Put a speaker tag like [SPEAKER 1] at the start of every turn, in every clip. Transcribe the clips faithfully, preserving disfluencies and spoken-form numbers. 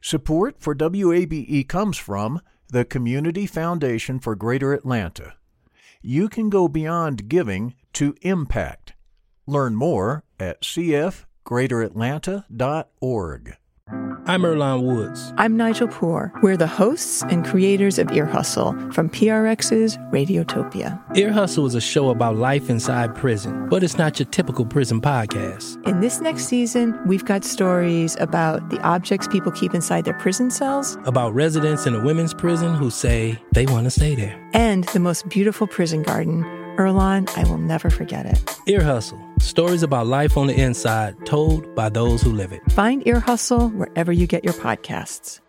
[SPEAKER 1] Support for W A B E comes from the Community Foundation for Greater Atlanta. You can go beyond giving to impact. Learn more at c f greater atlanta dot org.
[SPEAKER 2] I'm Earlonne Woods.
[SPEAKER 3] I'm Nigel Poor. We're the hosts and creators of Ear Hustle from P R X's Radiotopia.
[SPEAKER 2] Ear Hustle is a show about life inside prison, but it's not your typical prison podcast.
[SPEAKER 3] In this next season, we've got stories about the objects people keep inside their prison cells,
[SPEAKER 2] about residents in a women's prison who say they want to stay there,
[SPEAKER 3] and the most beautiful prison garden. Earlonne, I will never forget it.
[SPEAKER 2] Ear Hustle. Stories about life on the inside, told by those who live it.
[SPEAKER 3] Find Ear Hustle wherever you get your podcasts.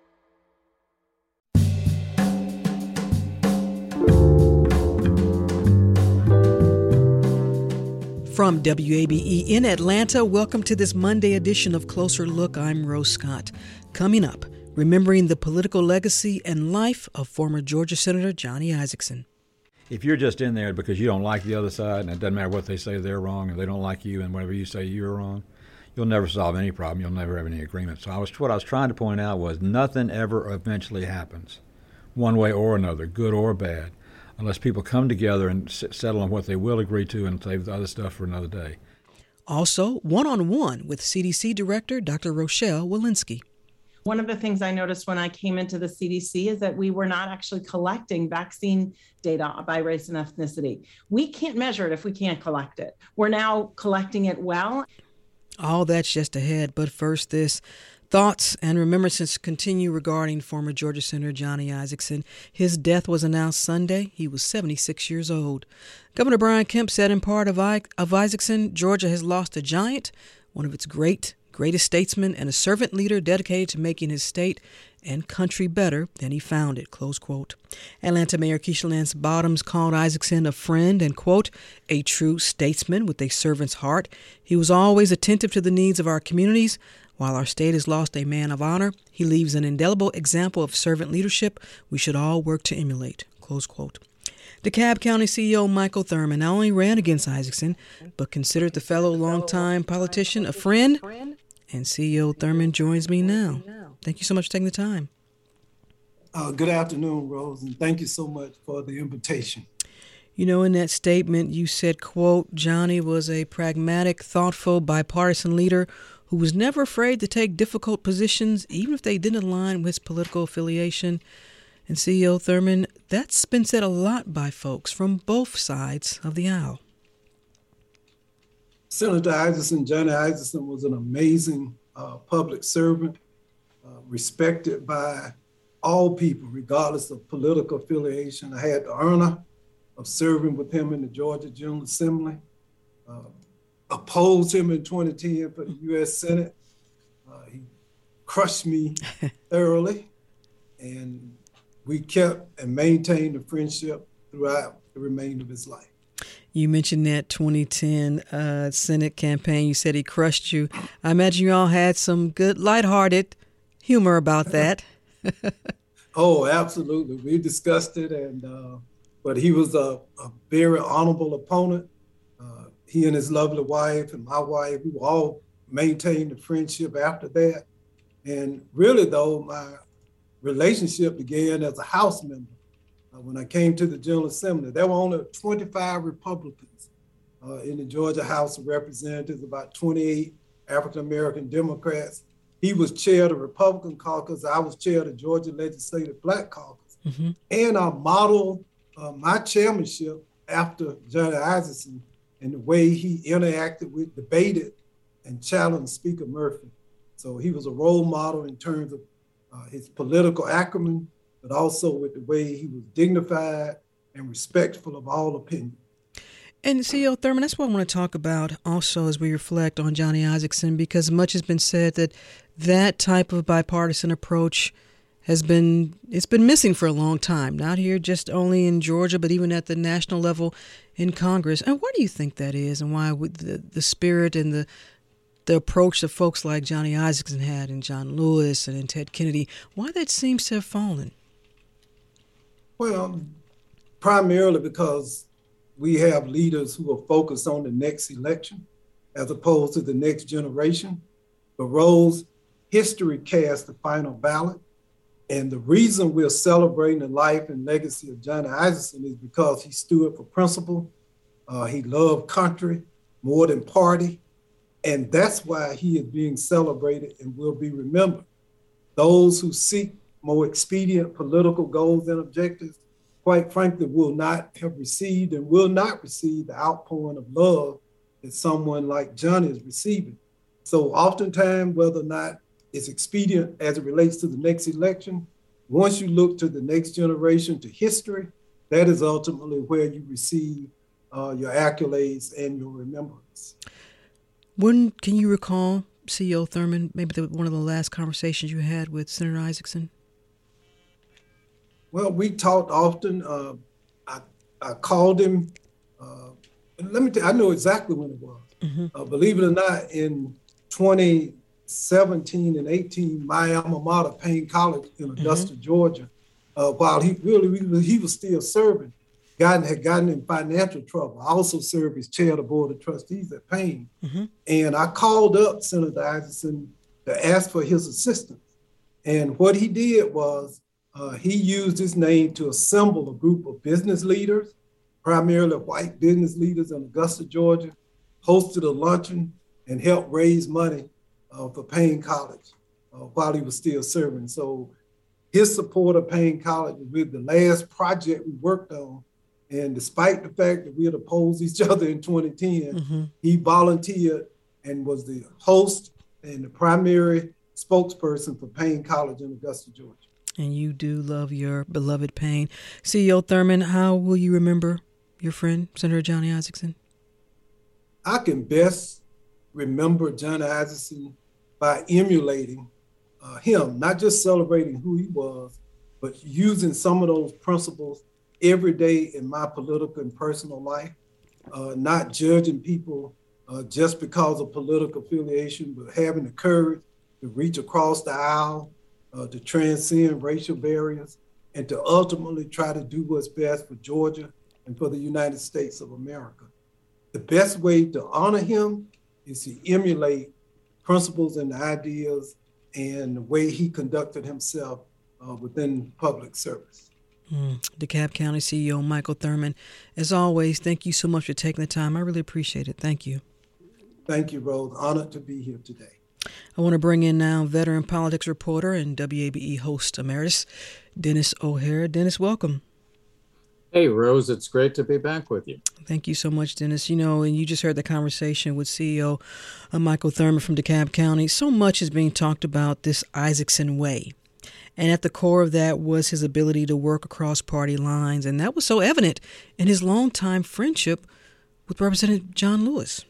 [SPEAKER 4] From W A B E in Atlanta, welcome to this Monday edition of Closer Look. I'm Rose Scott. Coming up, remembering the political legacy and life of former Georgia Senator Johnny Isakson.
[SPEAKER 5] If you're just in there because you don't like the other side, and it doesn't matter what they say, they're wrong, and they don't like you, and whatever you say, you're wrong, you'll never solve any problem. You'll never have any agreement. So I was, what I was trying to point out was nothing ever eventually happens, one way or another, good or bad, unless people come together and s- settle on what they will agree to and save the other stuff for another day.
[SPEAKER 4] Also, one-on-one with C D C Director Doctor Rochelle Walensky.
[SPEAKER 6] One of the things I noticed when I came into the C D C is that we were not actually collecting vaccine data by race and ethnicity. We can't measure it if we can't collect it. We're now collecting it well.
[SPEAKER 4] All that's just ahead, but first this. Thoughts and remembrances continue regarding former Georgia Senator Johnny Isakson. His death was announced Sunday. He was seventy-six years old. Governor Brian Kemp said in part of, I- of Isakson, Georgia has lost a giant, one of its great greatest statesman and a servant leader dedicated to making his state and country better than he found it, close quote. Atlanta Mayor Keisha Lance Bottoms called Isakson a friend and, quote, a true statesman with a servant's heart. He was always attentive to the needs of our communities. While our state has lost a man of honor, he leaves an indelible example of servant leadership we should all work to emulate, close quote. DeKalb County C E O Michael Thurmond not only ran against Isakson, but considered the fellow longtime politician a friend. And C E O Thurmond joins me now. Thank you so much for taking the time.
[SPEAKER 7] Uh, good afternoon, Rose, and thank you so much for the invitation.
[SPEAKER 4] You know, in that statement, you said, quote, Johnny was a pragmatic, thoughtful, bipartisan leader who was never afraid to take difficult positions, even if they didn't align with his political affiliation. And C E O Thurmond, that's been said a lot by folks from both sides of the aisle.
[SPEAKER 7] Senator Isakson, Johnny Isakson, was an amazing uh, public servant, uh, respected by all people, regardless of political affiliation. I had the honor of serving with him in the Georgia General Assembly, uh, opposed him in twenty ten for the U S Senate. Uh, he crushed me thoroughly, and we kept and maintained a friendship throughout the remainder of his life.
[SPEAKER 4] You mentioned that twenty ten uh, Senate campaign. You said he crushed you. I imagine you all had some good lighthearted humor about that.
[SPEAKER 7] Oh, absolutely. We discussed it, and uh, but he was a, a very honorable opponent. Uh, he and his lovely wife and my wife, we all maintained a friendship after that. And really, though, my relationship began as a House member. When I came to the General Assembly, there were only twenty-five Republicans uh, in the Georgia House of Representatives, about twenty-eight African-American Democrats. He was chair of the Republican caucus. I was chair of the Georgia Legislative Black Caucus. Mm-hmm. And I modeled uh, my chairmanship after Johnny Isakson and the way he interacted with, debated, and challenged Speaker Murphy. So he was a role model in terms of uh, his political acumen, but also with the way he was dignified and respectful of all opinions.
[SPEAKER 4] And C E O Thurmond, that's what I want to talk about also as we reflect on Johnny Isakson, because much has been said that that type of bipartisan approach has been, it's been missing for a long time, not here just only in Georgia, but even at the national level in Congress. And why do you think that is, and why would the, the spirit and the the approach that folks like Johnny Isakson had and John Lewis and, and Ted Kennedy, why that seems to have fallen?
[SPEAKER 7] Well, primarily because we have leaders who are focused on the next election as opposed to the next generation. But Rose, history cast the final ballot. And the reason we're celebrating the life and legacy of Johnny Isakson is because he stood for principle. Uh, he loved country more than party. And that's why he is being celebrated and will be remembered. Those who seek more expedient political goals and objectives, quite frankly, will not have received and will not receive the outpouring of love that someone like Johnny is receiving. So oftentimes, whether or not it's expedient as it relates to the next election, once you look to the next generation, to history, that is ultimately where you receive uh, your accolades and your remembrance.
[SPEAKER 4] When can you recall, C E O Thurmond, maybe the, one of the last conversations you had with Senator Isakson?
[SPEAKER 7] Well, we talked often. Uh, I, I called him. Uh, and let me tell you, I know exactly when it was. Mm-hmm. Uh, believe it or not, in twenty seventeen and eighteen, my alma mater, Payne College in Augusta, mm-hmm. Georgia, uh, while he really, he was still serving, gotten, had gotten in financial trouble. I also served as chair of the board of trustees at Payne. Mm-hmm. And I called up Senator Isakson to ask for his assistance. And what he did was uh, he used his name to assemble a group of business leaders, primarily white business leaders in Augusta, Georgia, hosted a luncheon and helped raise money uh, for Payne College uh, while he was still serving. So his support of Payne College was really the last project we worked on. And despite the fact that we had opposed each other in twenty ten, mm-hmm. he volunteered and was the host and the primary spokesperson for Payne College in Augusta, Georgia.
[SPEAKER 4] And you do love your beloved Payne. C E O Thurmond, how will you remember your friend, Senator Johnny Isakson?
[SPEAKER 7] I can best remember Johnny Isakson by emulating uh, him, not just celebrating who he was, but using some of those principles every day in my political and personal life, uh, not judging people uh, just because of political affiliation, but having the courage to reach across the aisle, uh, to transcend racial barriers, and to ultimately try to do what's best for Georgia and for the United States of America. The best way to honor him is to emulate principles and ideas and the way he conducted himself uh, within public service.
[SPEAKER 4] Mm. DeKalb County C E O Michael Thurmond, as always, thank you so much for taking the time. I really appreciate it. Thank you.
[SPEAKER 7] Thank you, Rose. Honored to be here today.
[SPEAKER 4] I want to bring in now veteran politics reporter and W A B E host emeritus, Dennis O'Hara. Dennis, welcome.
[SPEAKER 8] Hey, Rose, it's great to be back with you.
[SPEAKER 4] Thank you so much, Dennis. You know, and you just heard the conversation with C E O uh, Michael Thurmond from DeKalb County. So much is being talked about this Isakson way. And at the core of that was his ability to work across party lines. And that was so evident in his longtime friendship with Representative John Lewis.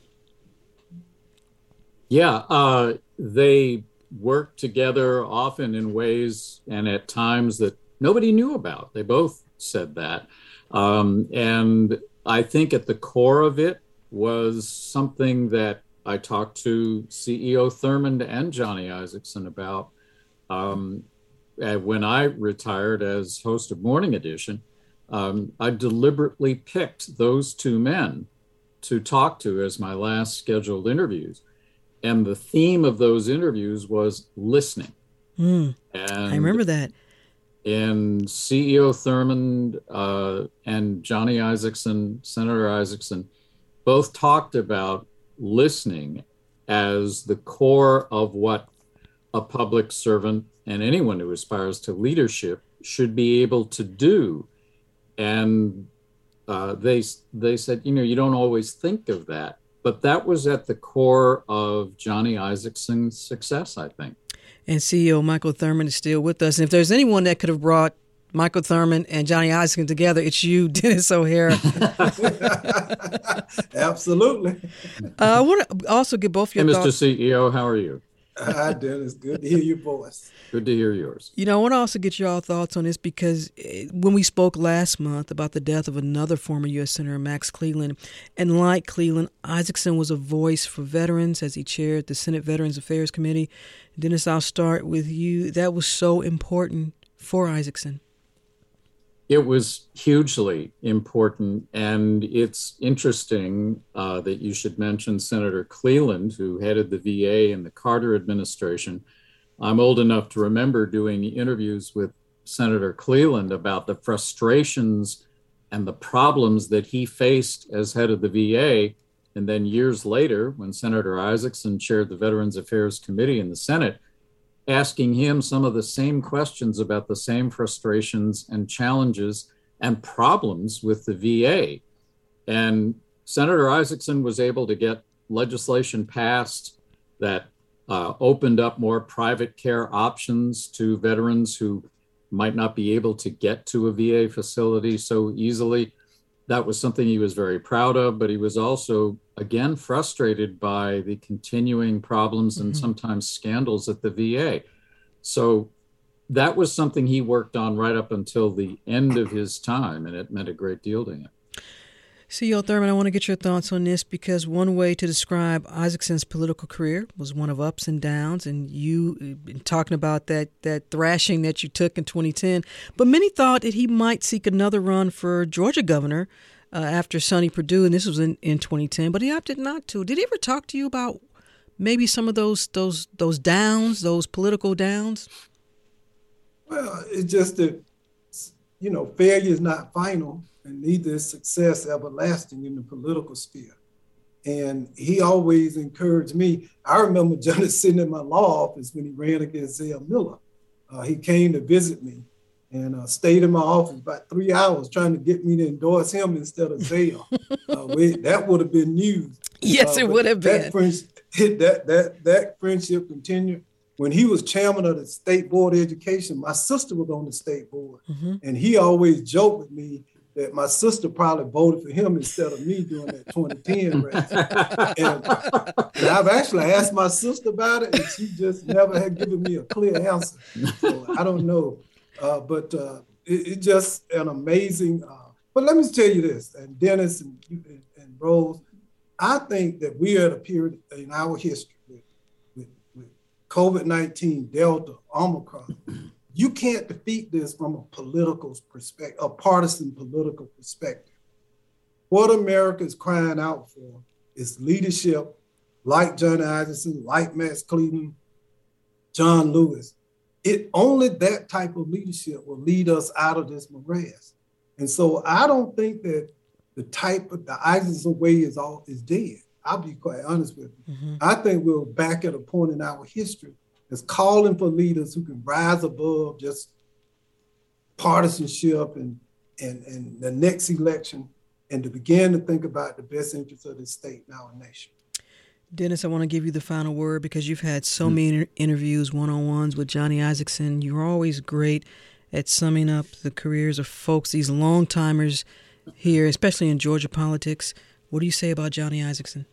[SPEAKER 8] Yeah, uh, they worked together often in ways and at times that nobody knew about. They both said that. Um, and I think at the core of it was something that I talked to C E O Thurmond and Johnny Isakson about. Um, when I retired as host of Morning Edition, um, I deliberately picked those two men to talk to as my last scheduled interviews. And the theme of those interviews was listening.
[SPEAKER 4] Mm,
[SPEAKER 8] and
[SPEAKER 4] I remember that.
[SPEAKER 8] And C E O Thurmond uh, and Johnny Isakson, Senator Isakson, both talked about listening as the core of what a public servant and anyone who aspires to leadership should be able to do. And uh, they they said, you know, you don't always think of that. But that was at the core of Johnny Isakson's success, I think.
[SPEAKER 4] And C E O Michael Thurmond is still with us. And if there's anyone that could have brought Michael Thurmond and Johnny Isakson together, it's you, Dennis O'Hara.
[SPEAKER 7] Absolutely.
[SPEAKER 4] Uh, I want to also get both your
[SPEAKER 8] hey,
[SPEAKER 4] thoughts.
[SPEAKER 8] Mister C E O, how are you?
[SPEAKER 7] Hi, Dennis. Good to hear your voice.
[SPEAKER 8] Good to hear yours.
[SPEAKER 4] You know, I want to also get your thoughts on this because when we spoke last month about the death of another former U S Senator, Max Cleland, and like Cleland, Isakson was a voice for veterans as he chaired the Senate Veterans Affairs Committee. Dennis, I'll start with you. That was so important for Isakson.
[SPEAKER 8] It was hugely important, and it's interesting uh, that you should mention Senator Cleland, who headed the V A in the Carter administration, I'm old enough to remember doing interviews with Senator Cleland about the frustrations and the problems that he faced as head of the V A. And then years later, when Senator Isaacson chaired the Veterans Affairs Committee in the Senate, asking him some of the same questions about the same frustrations and challenges and problems with the V A. And Senator Isaacson was able to get legislation passed that uh, opened up more private care options to veterans who might not be able to get to a V A facility so easily. That was something he was very proud of, but he was also, again, frustrated by the continuing problems and mm-hmm. sometimes scandals at the V A. So that was something he worked on right up until the end of his time, and it meant a great deal to him.
[SPEAKER 4] C E O Thurman, I want to get your thoughts on this, because one way to describe Isaacson's political career was one of ups and downs, and you been talking about that that thrashing that you took in twenty ten. But many thought that he might seek another run for Georgia governor uh, after Sonny Perdue, and this was in, in twenty ten, but he opted not to. Did he ever talk to you about maybe some of those those those downs, those political downs?
[SPEAKER 7] Well, it's just that, you know, failure is not final, and neither is success everlasting in the political sphere. And he always encouraged me. I remember Johnny sitting in my law office when he ran against Zell Miller. Uh, he came to visit me and uh, stayed in my office about three hours trying to get me to endorse him instead of Zell. uh, we, that would have been news.
[SPEAKER 4] Yes, uh, it would have been.
[SPEAKER 7] That, friend, that, that, that friendship continued. When he was chairman of the State Board of Education, my sister was on the state board. Mm-hmm. And he always joked with me that my sister probably voted for him instead of me during that twenty ten race. and, and I've actually asked my sister about it, and she just never had given me a clear answer. So I don't know. Uh, but uh, it, it's just an amazing, uh, but let me tell you this, and Dennis and, and, and Rose, I think that we are at a period in our history with, with, with COVID nineteen, Delta, Omicron. You can't defeat this from a political perspective, a partisan political perspective. What America is crying out for is leadership like Johnny Isakson, like Max Cleveland, John Lewis. It only that type of leadership will lead us out of this morass. And so I don't think that the type of the Isakson way is all is dead. I'll be quite honest with you. Mm-hmm. I think we're back at a point in our history is calling for leaders who can rise above just partisanship and, and, and the next election, and to begin to think about the best interests of the state and our nation.
[SPEAKER 4] Dennis, I want to give you the final word, because you've had so mm-hmm. many inter- interviews, one-on-ones with Johnny Isakson. You're always great at summing up the careers of folks, these long-timers here, especially in Georgia politics. What do you say about Johnny Isakson?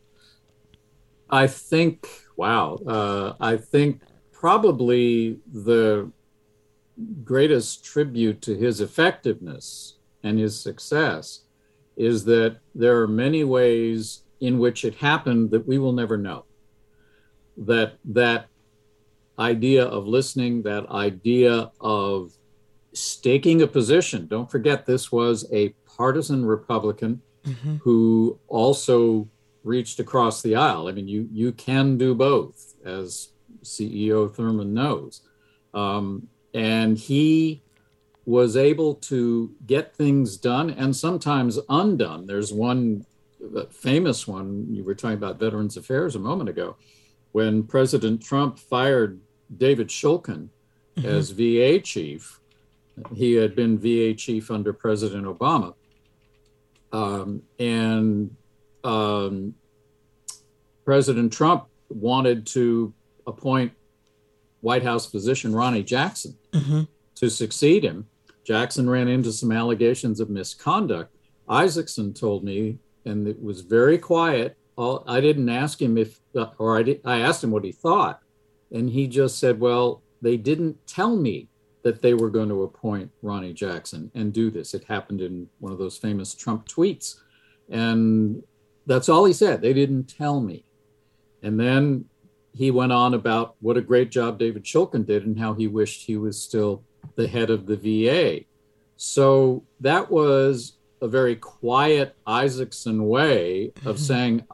[SPEAKER 8] I think, wow, uh, I think probably the greatest tribute to his effectiveness and his success is that there are many ways in which it happened that we will never know. That that idea of listening, that idea of staking a position. Don't forget, this was a partisan Republican mm-hmm. who also reached across the aisle. I mean, you you can do both, as C E O Thurman knows. Um, and he was able to get things done and sometimes undone. There's one famous one, you were talking about Veterans Affairs a moment ago, when President Trump fired David Shulkin mm-hmm. as V A chief. He had been V A chief under President Obama. Um, and Um, President Trump wanted to appoint White House physician Ronnie Jackson mm-hmm. to succeed him. Jackson ran into some allegations of misconduct. Isakson told me, and it was very quiet. All, I didn't ask him if, uh, or I, did, I asked him what he thought. And he just said, well, they didn't tell me that they were going to appoint Ronnie Jackson and do this. It happened in one of those famous Trump tweets. And that's all he said. They didn't tell me. And then he went on about what a great job David Shulkin did and how he wished he was still the head of the V A. So that was a very quiet Isakson way of mm-hmm. saying,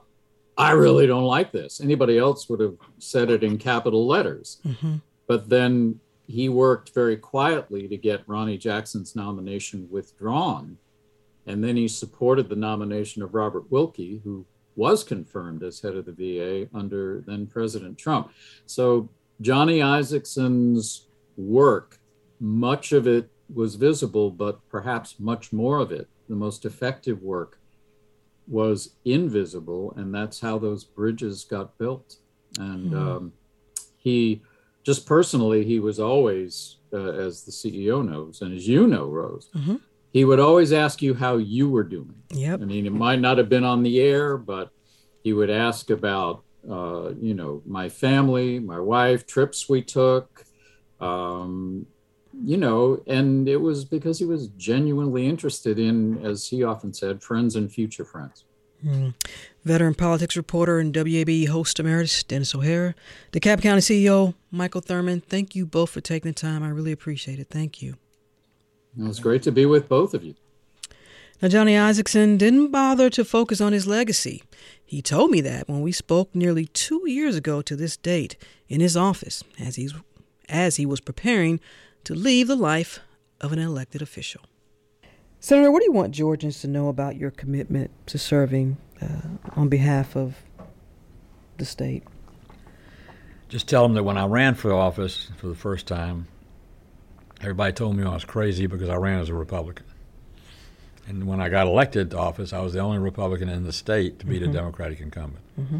[SPEAKER 8] I really don't like this. Anybody else would have said it in capital letters. Mm-hmm. But then he worked very quietly to get Ronnie Jackson's nomination withdrawn. And then he supported the nomination of Robert Wilkie, who was confirmed as head of the V A under then President Trump. So Johnny Isakson's work, much of it was visible, but perhaps much more of it, the most effective work, was invisible. And that's how those bridges got built. And mm. um, he, just personally, he was always, uh, as the C E O knows, and as you know, Rose, mm-hmm. he would always ask you how you were doing.
[SPEAKER 4] Yep.
[SPEAKER 8] I mean, it might not have been on the air, but he would ask about, uh, you know, my family, my wife, trips we took, um, you know, and it was because he was genuinely interested in, as he often said, friends and future friends.
[SPEAKER 4] Mm. Veteran politics reporter and W A B E host emeritus Dennis O'Hara, DeKalb County C E O Michael Thurmond, thank you both for taking the time. I really appreciate it. Thank you.
[SPEAKER 8] It was great to be with both of you.
[SPEAKER 4] Now, Johnny Isakson didn't bother to focus on his legacy. He told me that when we spoke nearly two years ago to this date in his office as he's, as he was preparing to leave the life of an elected official. Senator, what do you want Georgians to know about your commitment to serving uh, on behalf of the state?
[SPEAKER 5] Just tell them that when I ran for office for the first time, everybody told me I was crazy because I ran as a Republican. And when I got elected to office, I was the only Republican in the state to beat mm-hmm. a Democratic incumbent. Mm-hmm.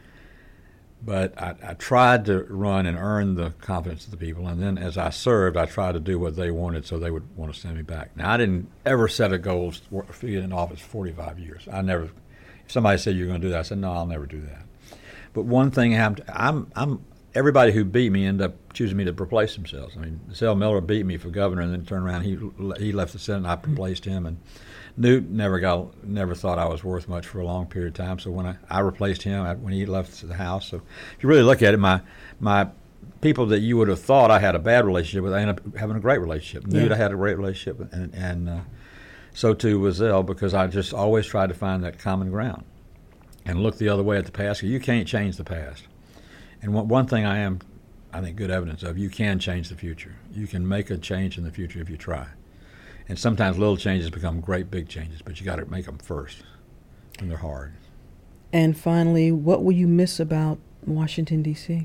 [SPEAKER 5] But I, I tried to run and earn the confidence of the people. And then as I served, I tried to do what they wanted so they would want to send me back. Now, I didn't ever set a goal to be in office for forty-five years. I never, if somebody said you're going to do that, I said, no, I'll never do that. But one thing happened, I'm, I'm, everybody who beat me ended up choosing me to replace themselves. I mean, Zell Miller beat me for governor and then turned around, he he left the Senate and I replaced him. And Newt never got, never thought I was worth much for a long period of time. So when I, I replaced him when he left the House. So if you really look at it, my my people that you would have thought I had a bad relationship with, I ended up having a great relationship. Yeah. Newt, I had a great relationship with, and, and uh, so too was Zell, because I just always tried to find that common ground and look the other way at the past. You can't change the past. And one, one thing I am, I think, good evidence of, you can change the future. You can make a change in the future if you try. And sometimes little changes become great big changes, but you got to make them first, and they're hard.
[SPEAKER 4] And finally, what will you miss about Washington, D C?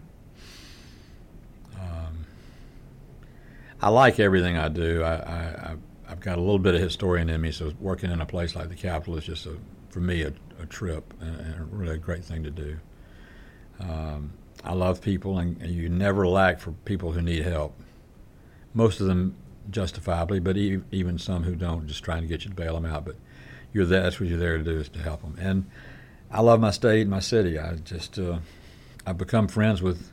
[SPEAKER 5] Um, I like everything I do. I, I, I've got a little bit of historian in me, so working in a place like the Capitol is just, a, for me, a, a trip and, and a really a great thing to do. Um, I love people, and, and you never lack for people who need help. Most of them justifiably, but e- even some who don't, just trying to get you to bail them out. But you're there, that's what you're there to do, is to help them. And I love my state and my city. I just, uh, I've become friends with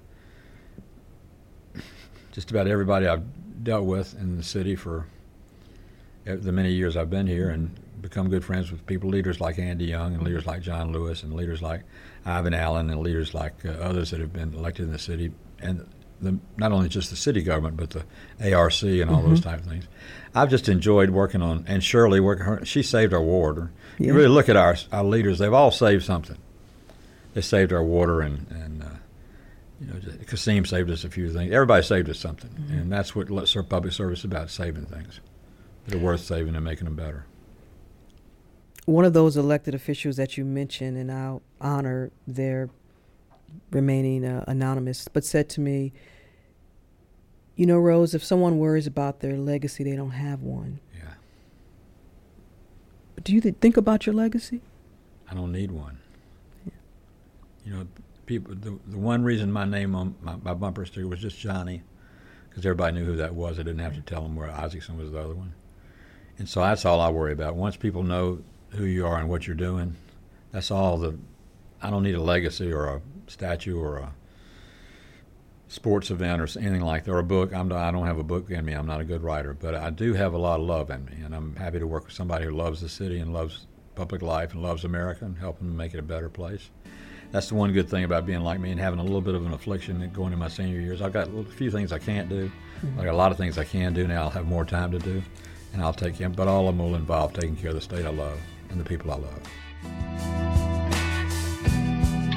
[SPEAKER 5] just about everybody I've dealt with in the city for the many years I've been here, and become good friends with people, leaders like Andy Young and leaders like John Lewis and leaders like Ivan Allen and leaders like uh, others that have been elected in the city, and the, not only just the city government, but the A R C and all mm-hmm. those type of things. I've just enjoyed working on, and Shirley, working her, she saved our water. Yeah. You really look at our our leaders; they've all saved something. They saved our water, and and uh, you know, Kasim saved us a few things. Everybody saved us something, mm-hmm. and that's what public service is about: saving things that are worth saving and making them better.
[SPEAKER 4] One of those elected officials that you mentioned, and I'll honor their remaining uh, anonymous, but said to me, you know, Rose, if someone worries about their legacy, they don't have one.
[SPEAKER 5] Yeah.
[SPEAKER 4] But do you th- think about your legacy?
[SPEAKER 5] I don't need one. Yeah. You know, people. The, the one reason my name on my, my bumper sticker was just Johnny, because everybody knew who that was. I didn't have to tell them where Isakson was the other one. And so that's all I worry about. Once people know who you are and what you're doing, that's all the, I don't need a legacy or a statue or a sports event or anything like that, or a book. I'm, I don't have a book in me. I'm not a good writer, but I do have a lot of love in me, and I'm happy to work with somebody who loves the city and loves public life and loves America and helping them make it a better place. That's the one good thing about being like me and having a little bit of an affliction and going into my senior years. I've got a few things I can't do. Mm-hmm. I got a lot of things I can do now. I'll have more time to do, and I'll take them, but all of them will involve taking care of the state I love and the people I love.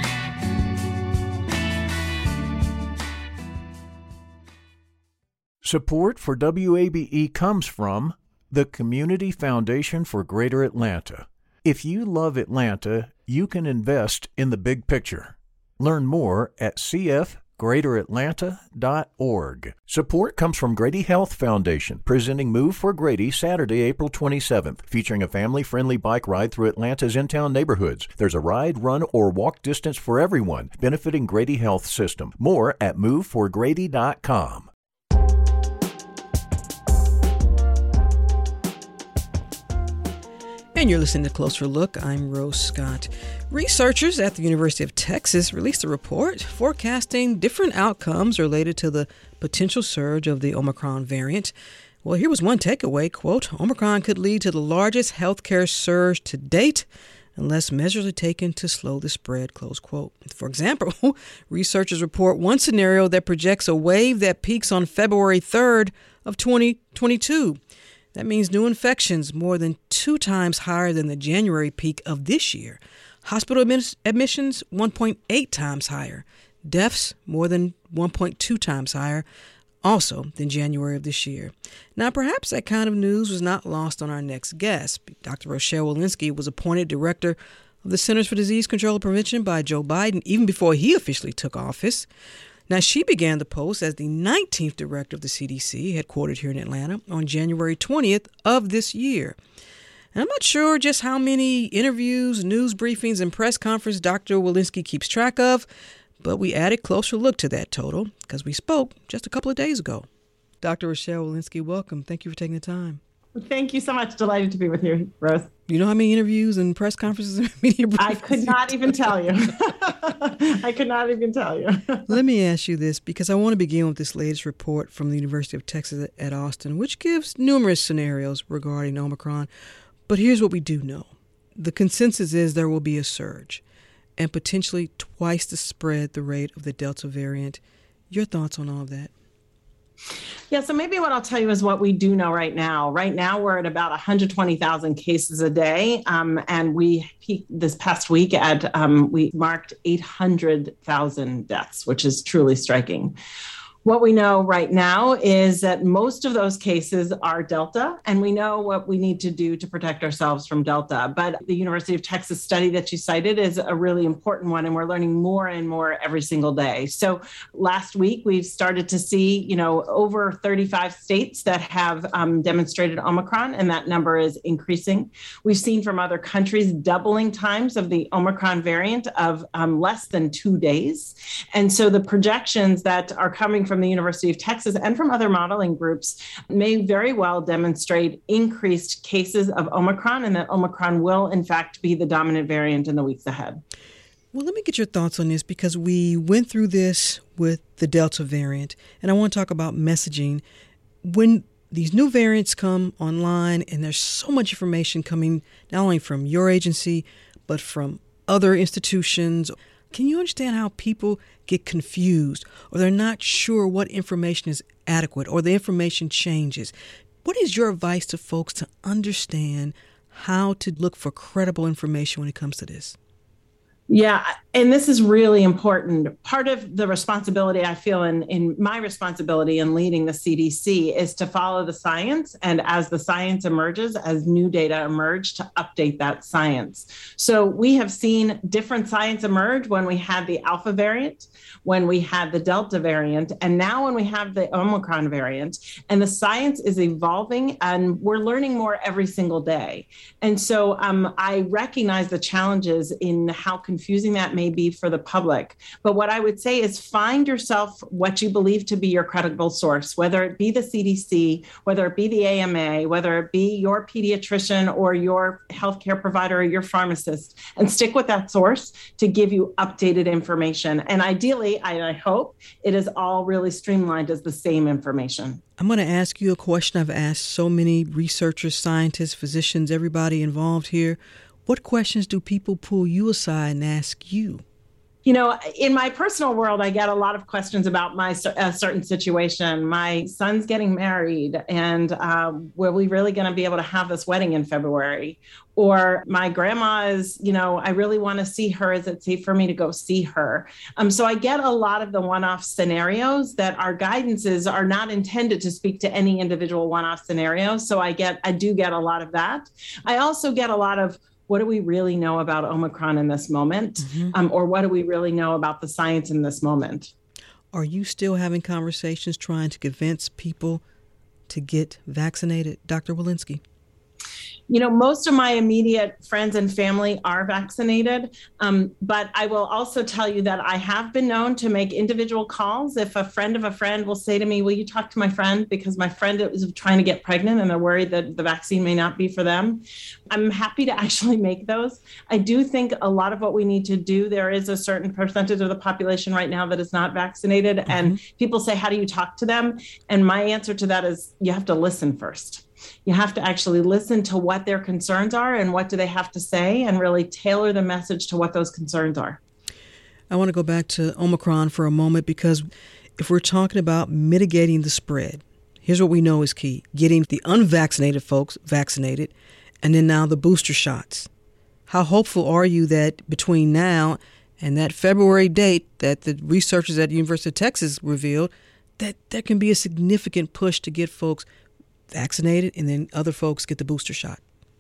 [SPEAKER 1] Support for W A B E comes from the Community Foundation for Greater Atlanta. If you love Atlanta, you can invest in the big picture. Learn more at c f greater atlanta dot org. Support comes from Grady Health Foundation, presenting Move for Grady Saturday, April twenty-seventh, featuring a family-friendly bike ride through Atlanta's in-town neighborhoods. There's a ride, run, or walk distance for everyone, benefiting Grady Health System. More at move for grady dot com.
[SPEAKER 4] And you're listening to Closer Look. I'm Rose Scott. Researchers at the University of Texas released a report forecasting different outcomes related to the potential surge of the Omicron variant. Well, here was one takeaway, quote, Omicron could lead to the largest healthcare surge to date unless measures are taken to slow the spread, close quote. For example, researchers report one scenario that projects a wave that peaks on February third of twenty twenty-two. That means new infections more than two times higher than the January peak of this year. Hospital admis- admissions one point eight times higher. Deaths more than one point two times higher also than January of this year. Now, perhaps that kind of news was not lost on our next guest. Doctor Rochelle Walensky was appointed director of the Centers for Disease Control and Prevention by Joe Biden even before he officially took office. Now, she began the post as the nineteenth director of the C D C, headquartered here in Atlanta, on January twentieth of this year. And I'm not sure just how many interviews, news briefings, and press conferences Doctor Walensky keeps track of, but we added Closer Look to that total because we spoke just a couple of days ago. Doctor Rochelle Walensky, welcome. Thank you for taking the time.
[SPEAKER 6] Thank you so much. Delighted to be with you, Rose.
[SPEAKER 4] Do you know how many interviews and press conferences and media briefings?
[SPEAKER 6] I could not even tell you. I could not even tell you.
[SPEAKER 4] Let me ask you this, because I want to begin with this latest report from the University of Texas at Austin, which gives numerous scenarios regarding Omicron. But here's what we do know. The consensus is there will be a surge and potentially twice the spread the rate of the Delta variant. Your thoughts on all of that?
[SPEAKER 6] Yeah, so maybe what I'll tell you is what we do know right now. Right now, we're at about one hundred twenty thousand cases a day, um, and we peaked this past week at, um, we marked eight hundred thousand deaths, which is truly striking. What we know right now is that most of those cases are Delta, and we know what we need to do to protect ourselves from Delta. But the University of Texas study that you cited is a really important one, and we're learning more and more every single day. So last week, we've started to see, you know, over thirty-five states that have um, demonstrated Omicron, and that number is increasing. We've seen from other countries doubling times of the Omicron variant of um, less than two days. And so the projections that are coming from the University of Texas and from other modeling groups may very well demonstrate increased cases of Omicron, and that Omicron will, in fact, be the dominant variant in the weeks ahead.
[SPEAKER 4] Well, let me get your thoughts on this, because we went through this with the Delta variant, and I want to talk about messaging. When these new variants come online, and there's so much information coming not only from your agency, but from other institutions, can you understand how people get confused, or they're not sure what information is adequate, or the information changes? What is your advice to folks to understand how to look for credible information when it comes to this?
[SPEAKER 6] Yeah, and this is really important. Part of the responsibility I feel in, in my responsibility in leading the C D C is to follow the science, and as the science emerges, as new data emerge, to update that science. So we have seen different science emerge when we had the Alpha variant, when we had the Delta variant, and now when we have the Omicron variant. And the science is evolving, and we're learning more every single day. And so um, I recognize the challenges in how confusing that may be for the public. But what I would say is find yourself what you believe to be your credible source, whether it be the C D C, whether it be the A M A, whether it be your pediatrician or your healthcare provider or your pharmacist, and stick with that source to give you updated information. And ideally, I, I hope it is all really streamlined as the same information.
[SPEAKER 4] I'm going to ask you a question I've asked so many researchers, scientists, physicians, everybody involved here. What questions do people pull you aside and ask you?
[SPEAKER 6] You know, in my personal world, I get a lot of questions about my a certain situation. My son's getting married, and um, were we really going to be able to have this wedding in February? Or my grandma is, you know, I really want to see her. Is it safe for me to go see her? Um, so I get a lot of the one-off scenarios that our guidances are not intended to speak to any individual one-off scenario. So I get, I do get a lot of that. I also get a lot of, what do we really know about Omicron in this moment? Mm-hmm. Um, or what do we really know about the science in this moment?
[SPEAKER 4] Are you still having conversations trying to convince people to get vaccinated, Doctor Walensky?
[SPEAKER 6] You know, most of my immediate friends and family are vaccinated, um, but I will also tell you that I have been known to make individual calls. If a friend of a friend will say to me, will you talk to my friend because my friend is trying to get pregnant and they're worried that the vaccine may not be for them, I'm happy to actually make those. I do think a lot of what we need to do, there is a certain percentage of the population right now that is not vaccinated. Mm-hmm. And people say, how do you talk to them? And my answer to that is you have to listen first. You have to actually listen to what their concerns are and what do they have to say and really tailor the message to what those concerns are.
[SPEAKER 4] I want to go back to Omicron for a moment because if we're talking about mitigating the spread, here's what we know is key. Getting the unvaccinated folks vaccinated and then now the booster shots. How hopeful are you that between now and that February date that the researchers at the University of Texas revealed that there can be a significant push to get folks vaccinated and then other folks get the booster shot?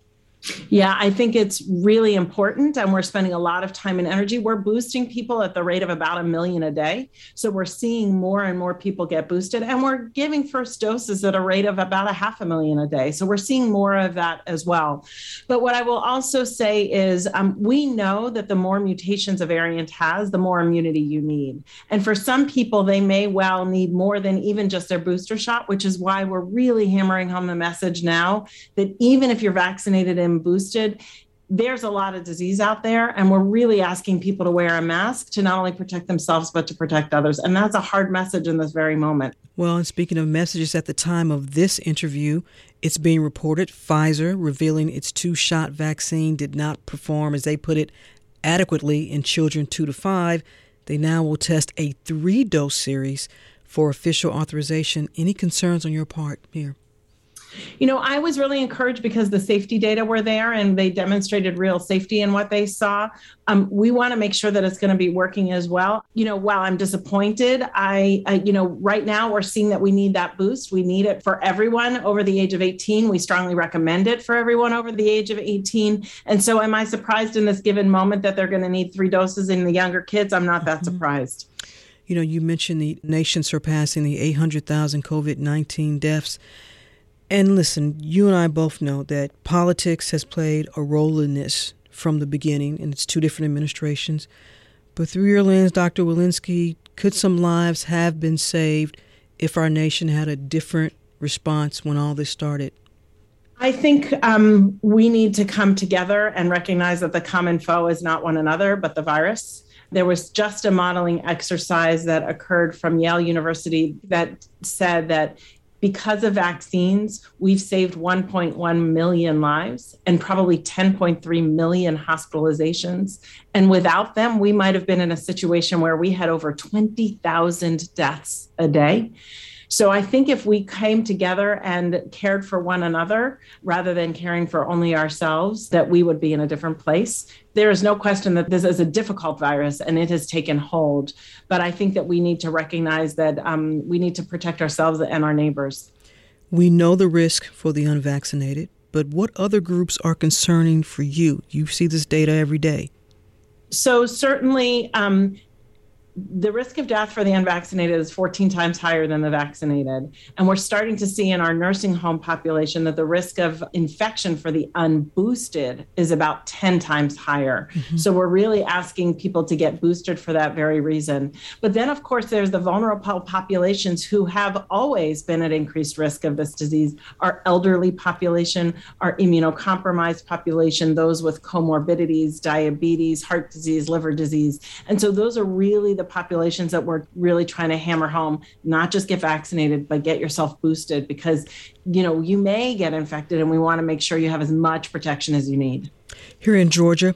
[SPEAKER 6] Yeah, I think it's really important. And we're spending a lot of time and energy. We're boosting people at the rate of about a million a day. So we're seeing more and more people get boosted. And we're giving first doses at a rate of about a half a million a day. So we're seeing more of that as well. But what I will also say is um, we know that the more mutations a variant has, the more immunity you need. And for some people, they may well need more than even just their booster shot, which is why we're really hammering home the message now that even if you're vaccinated and boosted, there's a lot of disease out there, and we're really asking people to wear a mask to not only protect themselves, but to protect others. And that's a hard message in this very moment.
[SPEAKER 4] Well, and speaking of messages, at the time of this interview, it's being reported Pfizer revealing its two-shot vaccine did not perform, as they put it, adequately in children two to five. They now will test a three-dose series for official authorization. Any concerns on your part here?
[SPEAKER 6] You know, I was really encouraged because the safety data were there and they demonstrated real safety in what they saw. Um, we want to make sure that it's going to be working as well. You know, while I'm disappointed, I, I, you know, right now we're seeing that we need that boost. We need it for everyone over the age of eighteen. We strongly recommend it for everyone over the age of eighteen. And so am I surprised in this given moment that they're going to need three doses in the younger kids? I'm not that mm-hmm. surprised.
[SPEAKER 4] You know, you mentioned the nation surpassing the eight hundred thousand COVID nineteen deaths. And listen, you and I both know that politics has played a role in this from the beginning, and it's two different administrations. But through your lens, Doctor Walensky, could some lives have been saved if our nation had a different response when all this started?
[SPEAKER 6] I think um, we need to come together and recognize that the common foe is not one another, but the virus. There was just a modeling exercise that occurred from Yale University that said that because of vaccines, we've saved one point one million lives and probably ten point three million hospitalizations. And without them, we might have been in a situation where we had over twenty thousand deaths a day. So I think if we came together and cared for one another rather than caring for only ourselves, that we would be in a different place. There is no question that this is a difficult virus and it has taken hold. But I think that we need to recognize that um, we need to protect ourselves and our neighbors.
[SPEAKER 4] We know the risk for the unvaccinated, but what other groups are concerning for you? You see this data every day.
[SPEAKER 6] So certainly, um, the risk of death for the unvaccinated is fourteen times higher than the vaccinated. And we're starting to see in our nursing home population that the risk of infection for the unboosted is about ten times higher. Mm-hmm. So we're really asking people to get boosted for that very reason. But then, of course, there's the vulnerable populations who have always been at increased risk of this disease. Our elderly population, our immunocompromised population, those with comorbidities, diabetes, heart disease, liver disease. And so those are really the populations that we're really trying to hammer home, not just get vaccinated, but get yourself boosted because, you know, you may get infected and we want to make sure you have as much protection as you need.
[SPEAKER 4] Here in Georgia,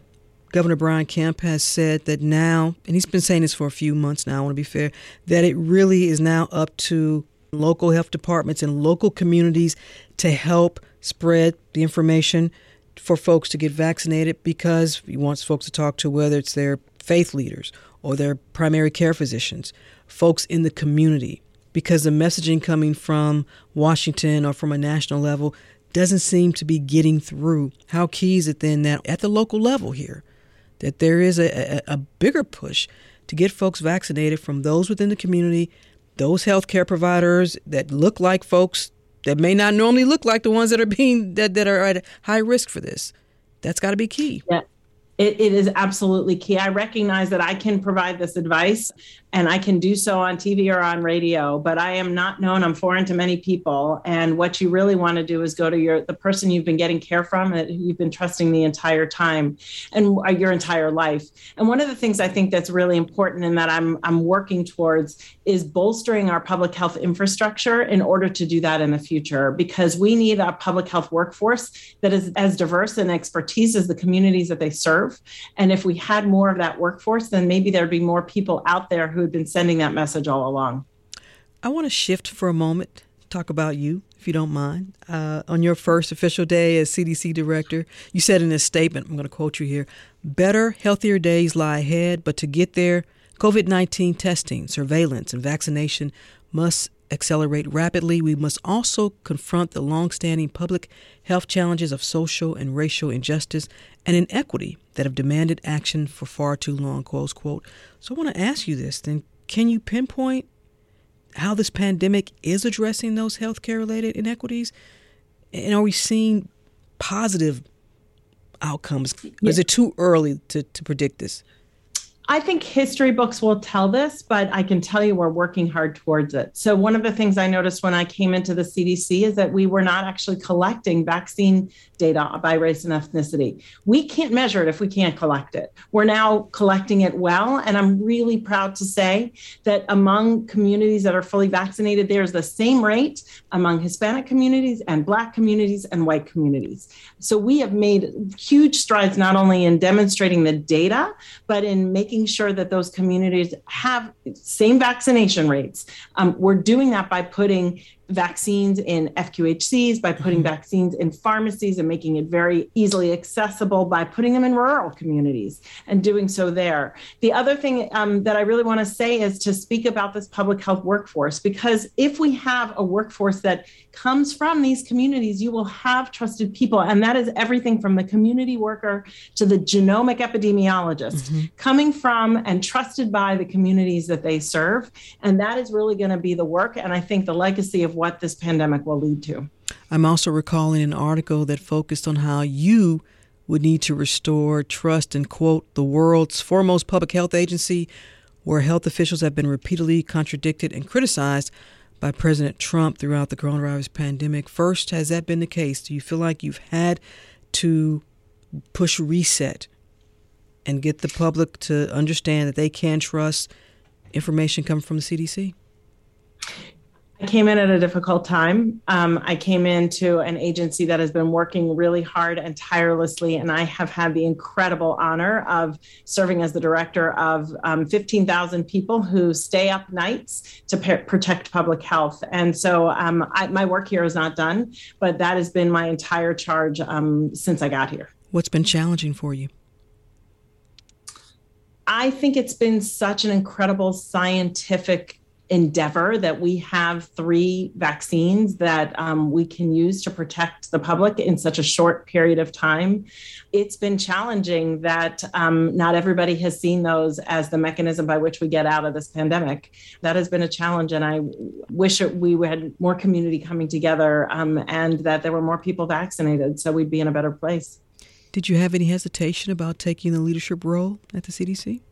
[SPEAKER 4] Governor Brian Kemp has said that now, and he's been saying this for a few months now, I want to be fair, that it really is now up to local health departments and local communities to help spread the information for folks to get vaccinated, because he wants folks to talk to, whether it's their faith leaders or their primary care physicians, folks in the community, because the messaging coming from Washington or from a national level doesn't seem to be getting through. How key is it then that at the local level here, that there is a, a, a bigger push to get folks vaccinated from those within the community, those healthcare providers that look like folks that may not normally look like the ones that are being that, that are at high risk for this. That's got to be key.
[SPEAKER 6] Yeah. It, it is absolutely key. I recognize that I can provide this advice and I can do so on T V or on radio, but I am not known. I'm foreign to many people. And what you really want to do is go to your the person you've been getting care from, that you've been trusting the entire time and your entire life. And one of the things I think that's really important and that I'm I'm working towards is bolstering our public health infrastructure in order to do that in the future, because we need a public health workforce that is as diverse in expertise as the communities that they serve. And if we had more of that workforce, then maybe there'd be more people out there who had been sending that message all along.
[SPEAKER 4] I want to shift for a moment, talk about you, if you don't mind. Uh, on your first official day as C D C director, you said in a statement, I'm going to quote you here, "Better, healthier days lie ahead, but to get there, COVID nineteen testing, surveillance, and vaccination must accelerate rapidly. We must also confront the longstanding public health challenges of social and racial injustice and inequity that have demanded action for far too long," close quote. So I want to ask you this then. Can you pinpoint how this pandemic is addressing those healthcare-related inequities? And are we seeing positive outcomes? Or is it too early to, to predict this?
[SPEAKER 6] I think history books will tell this, but I can tell you we're working hard towards it. So one of the things I noticed when I came into the C D C is that we were not actually collecting vaccine data by race and ethnicity. We can't measure it if we can't collect it. We're now collecting it well, and I'm really proud to say that among communities that are fully vaccinated, there's the same rate among Hispanic communities and Black communities and white communities. So we have made huge strides not only in demonstrating the data, but in making sure that those communities have same vaccination rates. Um, we're doing that by putting vaccines in F Q H Cs, by putting mm-hmm. vaccines in pharmacies and making it very easily accessible, by putting them in rural communities and doing so there. The other thing um, that I really want to say is to speak about this public health workforce, because if we have a workforce that comes from these communities, you will have trusted people. And that is everything from the community worker to the genomic epidemiologist mm-hmm. coming from and trusted by the communities that they serve. And that is really going to be the work. And I think the legacy of what this pandemic will lead to.
[SPEAKER 4] I'm also recalling an article that focused on how you would need to restore trust in, quote, the world's foremost public health agency, where health officials have been repeatedly contradicted and criticized by President Trump throughout the coronavirus pandemic. First, has that been the case? Do you feel like you've had to push reset and get the public to understand that they can trust information coming from the C D C?
[SPEAKER 6] I came in at a difficult time. Um, I came into an agency that has been working really hard and tirelessly, and I have had the incredible honor of serving as the director of um, fifteen thousand people who stay up nights to pe- protect public health. And so um, I, my work here is not done, but that has been my entire charge um, since I got here.
[SPEAKER 4] What's been challenging for you?
[SPEAKER 6] I think it's been such an incredible scientific endeavor that we have three vaccines that um, we can use to protect the public in such a short period of time. It's been challenging that um, not everybody has seen those as the mechanism by which we get out of this pandemic. That has been a challenge, and I wish it, we had more community coming together um, and that there were more people vaccinated so we'd be in a better place.
[SPEAKER 4] Did you have any hesitation about taking the leadership role at the C D C?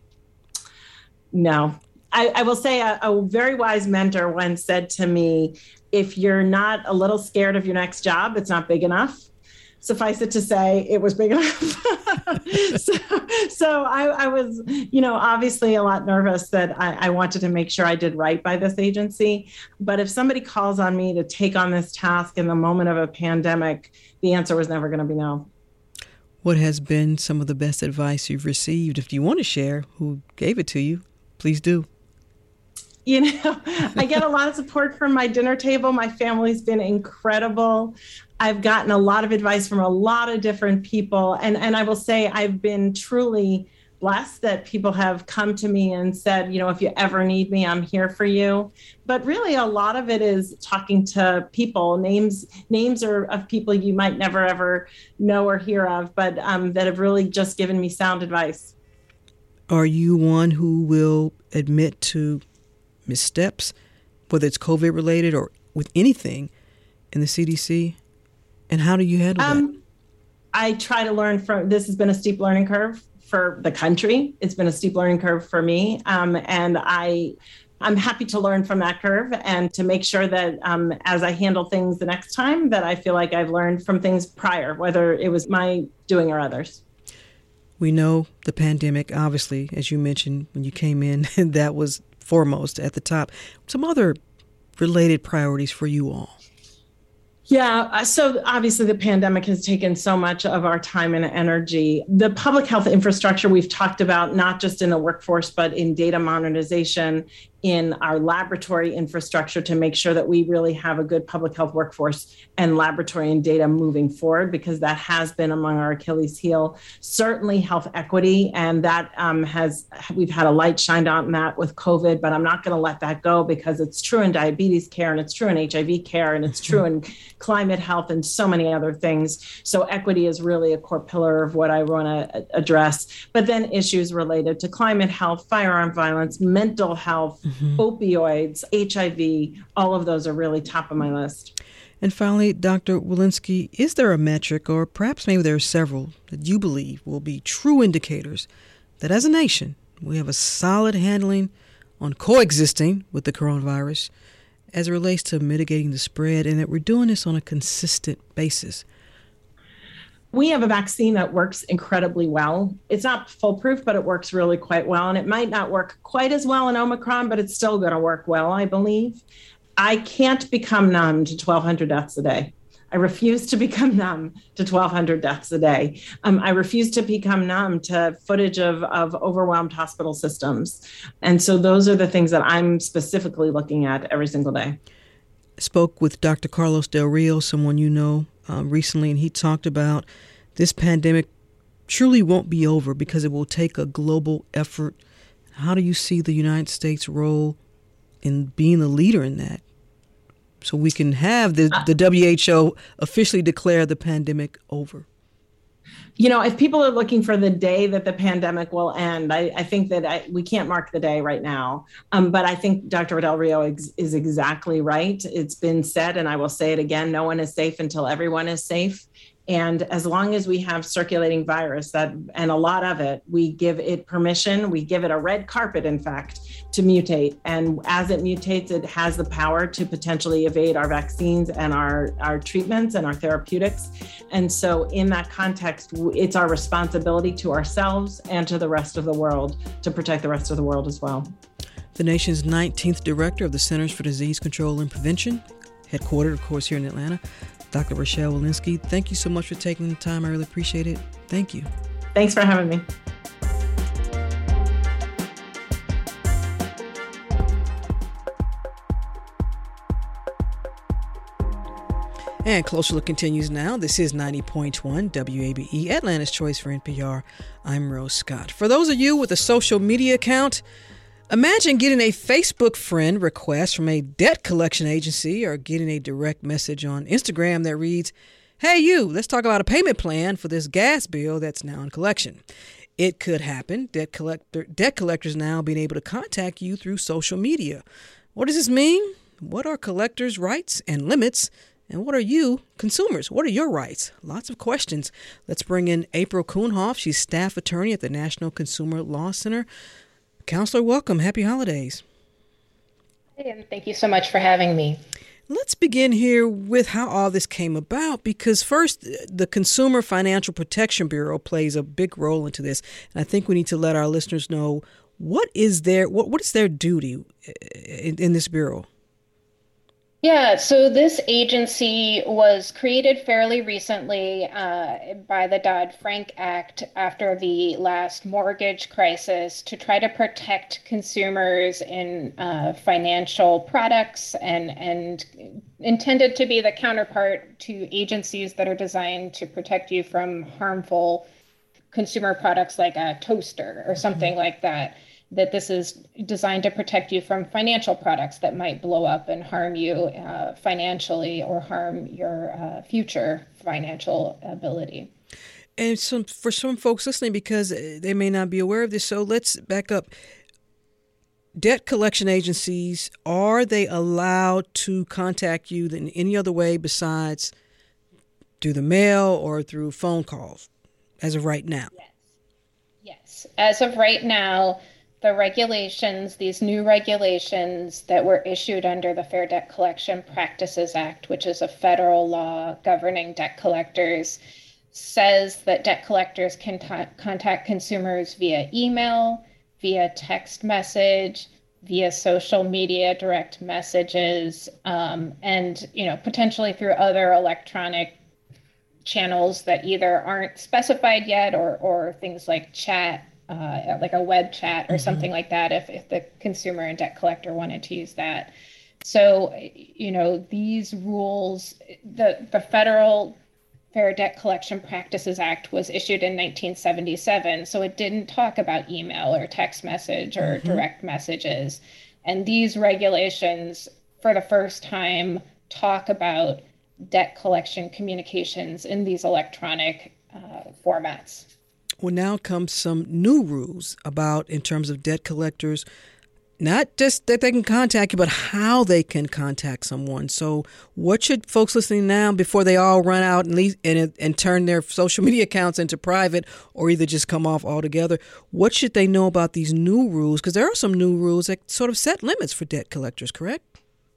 [SPEAKER 6] No. I, I will say a, a very wise mentor once said to me, if you're not a little scared of your next job, it's not big enough. Suffice it to say, it was big enough. so so I, I was, you know, obviously a lot nervous that I, I wanted to make sure I did right by this agency. But if somebody calls on me to take on this task in the moment of a pandemic, the answer was never going to be no.
[SPEAKER 4] What has been some of the best advice you've received? If you want to share who gave it to you, please do.
[SPEAKER 6] You know, I get a lot of support from my dinner table. My family's been incredible. I've gotten a lot of advice from a lot of different people. And, and I will say I've been truly blessed that people have come to me and said, you know, if you ever need me, I'm here for you. But really, a lot of it is talking to people. Names names are of people you might never, ever know or hear of, but um, that have really just given me sound advice.
[SPEAKER 4] Are you one who will admit to missteps, whether it's COVID related or with anything in the C D C? And how do you handle um, that?
[SPEAKER 6] I try to learn from, this has been a steep learning curve for the country. It's been a steep learning curve for me. Um, and I, I'm happy to learn from that curve and to make sure that um, as I handle things the next time, that I feel like I've learned from things prior, whether it was my doing or others.
[SPEAKER 4] We know the pandemic, obviously, as you mentioned when you came in, that was foremost at the top. Some other related priorities for you all?
[SPEAKER 6] Yeah, so obviously the pandemic has taken so much of our time and energy. The public health infrastructure we've talked about, not just in the workforce, but in data modernization, in our laboratory infrastructure to make sure that we really have a good public health workforce and laboratory and data moving forward, because that has been among our Achilles heel. Certainly health equity, and that um, has, we've had a light shined on that with COVID, but I'm not going to let that go because it's true in diabetes care and it's true in H I V care and it's true in climate health and so many other things. So equity is really a core pillar of what I want to address. But then issues related to climate health, firearm violence, mental health, mm-hmm. opioids, H I V, all of those are really top of my list.
[SPEAKER 4] And finally, Doctor Walensky, is there a metric, or perhaps maybe there are several, that you believe will be true indicators that as a nation we have a solid handling on coexisting with the coronavirus as it relates to mitigating the spread, and that we're doing this on a consistent basis?
[SPEAKER 6] We have a vaccine that works incredibly well. It's not foolproof, but it works really quite well. And it might not work quite as well in Omicron, but it's still going to work well, I believe. I can't become numb to twelve hundred deaths a day. I refuse to become numb to twelve hundred deaths a day. Um, I refuse to become numb to footage of, of overwhelmed hospital systems. And so those are the things that I'm specifically looking at every single day.
[SPEAKER 4] Spoke with Doctor Carlos Del Rio, someone you know, um, recently, and he talked about this pandemic truly won't be over because it will take a global effort. How do you see the United States' role in being a leader in that, so we can have the, the W H O officially declare the pandemic over?
[SPEAKER 6] You know, if people are looking for the day that the pandemic will end, I, I think that I, we can't mark the day right now. Um, but I think Doctor Del Rio ex- is exactly right. It's been said, and I will say it again, no one is safe until everyone is safe. And as long as we have circulating virus, that, and a lot of it, we give it permission, we give it a red carpet, in fact, to mutate. And as it mutates, it has the power to potentially evade our vaccines and our, our treatments and our therapeutics. And so in that context, it's our responsibility to ourselves and to the rest of the world to protect the rest of the world as well.
[SPEAKER 4] The nation's nineteenth director of the Centers for Disease Control and Prevention, headquartered, of course, here in Atlanta, Doctor Rochelle Walensky, thank you so much for taking the time. I really appreciate it. Thank you.
[SPEAKER 6] Thanks for having me.
[SPEAKER 4] And Closer Look continues now. This is ninety point one W A B E, Atlanta's Choice for N P R. I'm Rose Scott. For those of you with a social media account, imagine getting a Facebook friend request from a debt collection agency, or getting a direct message on Instagram that reads, "Hey you, let's talk about a payment plan for this gas bill that's now in collection." It could happen. Debt collector, debt collectors now being able to contact you through social media. What does this mean? What are collectors' rights and limits? And what are you, consumers? What are your rights? Lots of questions. Let's bring in April Kuhnhoff. She's staff attorney at the National Consumer Law Center. Counselor, welcome. Happy holidays.
[SPEAKER 9] Hey, and thank you so much for having me.
[SPEAKER 4] Let's begin here with how all this came about, because first, the Consumer Financial Protection Bureau plays a big role into this. And I think we need to let our listeners know what is their what, what is their duty in, in this bureau?
[SPEAKER 9] Yeah, so this agency was created fairly recently uh, by the Dodd-Frank Act after the last mortgage crisis to try to protect consumers in uh, financial products and, and intended to be the counterpart to agencies that are designed to protect you from harmful consumer products like a toaster or something like that. That this is designed to protect you from financial products that might blow up and harm you uh, financially or harm your uh, future financial ability.
[SPEAKER 4] And some for some folks listening, because they may not be aware of this, so let's back up. Debt collection agencies, are they allowed to contact you in any other way besides through the mail or through phone calls as of right now?
[SPEAKER 9] Yes. Yes. As of right now, the regulations, these new regulations that were issued under the Fair Debt Collection Practices Act, which is a federal law governing debt collectors, says that debt collectors can t- contact consumers via email, via text message, via social media direct messages, um, and you know potentially through other electronic channels that either aren't specified yet or or things like chat. Uh, like a web chat or mm-hmm. something like that, if, if the consumer and debt collector wanted to use that. So, you know, these rules, the, the Federal Fair Debt Collection Practices Act was issued in nineteen seventy-seven, so it didn't talk about email or text message or mm-hmm. direct messages. And these regulations, for the first time, talk about debt collection communications in these electronic uh, formats.
[SPEAKER 4] Well, now comes some new rules about, in terms of debt collectors, not just that they can contact you, but how they can contact someone. So what should folks listening now, before they all run out and leave, and, and turn their social media accounts into private or either just come off altogether, what should they know about these new rules? Because there are some new rules that sort of set limits for debt collectors, correct?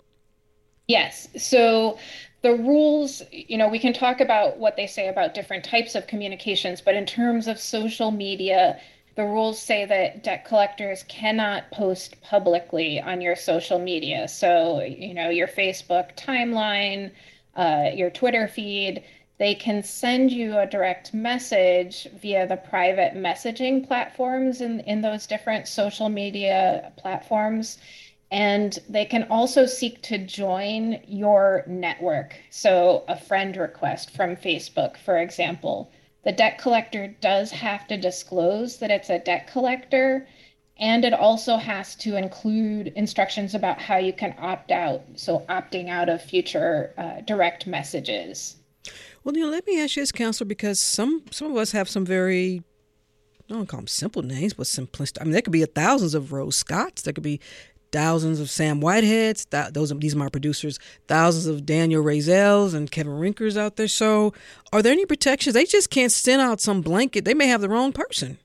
[SPEAKER 9] Yes. So the rules, you know, we can talk about what they say about different types of communications, but in terms of social media, the rules say that debt collectors cannot post publicly on your social media. So, you know, your Facebook timeline, uh, your Twitter feed, they can send you a direct message via the private messaging platforms in, in those different social media platforms. And they can also seek to join your network. So a friend request from Facebook, for example, the debt collector does have to disclose that it's a debt collector, and it also has to include instructions about how you can opt out. So opting out of future uh, direct messages.
[SPEAKER 4] Well, you know, let me ask you this, Counselor, because some, some of us have some very, I don't call them simple names, but simplistic. I mean, there could be thousands of Rose Scotts. There could be thousands of Sam Whiteheads. That, those are, these are my producers. Thousands of Daniel Razels and Kevin Rinkers out there. So are there any protections? They just can't send out some blanket. They may have the wrong person.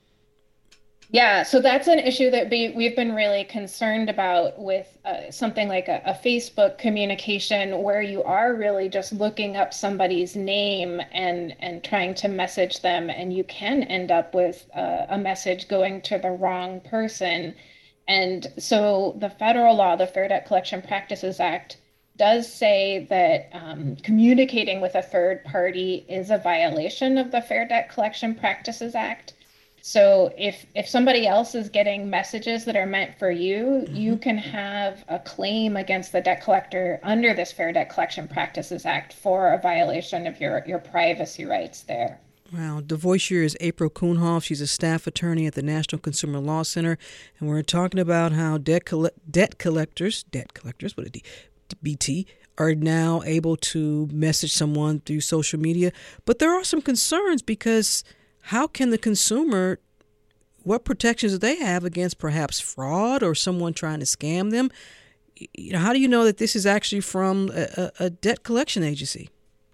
[SPEAKER 9] Yeah, so that's an issue that we, we've been really concerned about with uh, something like a, a Facebook communication where you are really just looking up somebody's name and, and trying to message them, and you can end up with uh, a message going to the wrong person. And so the federal law, the Fair Debt Collection Practices Act, does say that um, communicating with a third party is a violation of the Fair Debt Collection Practices Act. So if if somebody else is getting messages that are meant for you, mm-hmm. you can have a claim against the debt collector under this Fair Debt Collection Practices Act for a violation of your, your privacy rights there.
[SPEAKER 4] Wow. The voice here is April Kuhnhoff. She's a staff attorney at the National Consumer Law Center. And we're talking about how debt coll- debt collectors, debt collectors, what a D, B T, are now able to message someone through social media. But there are some concerns because how can the consumer, what protections do they have against perhaps fraud or someone trying to scam them? You know, how do you know that this is actually from a, a debt collection agency?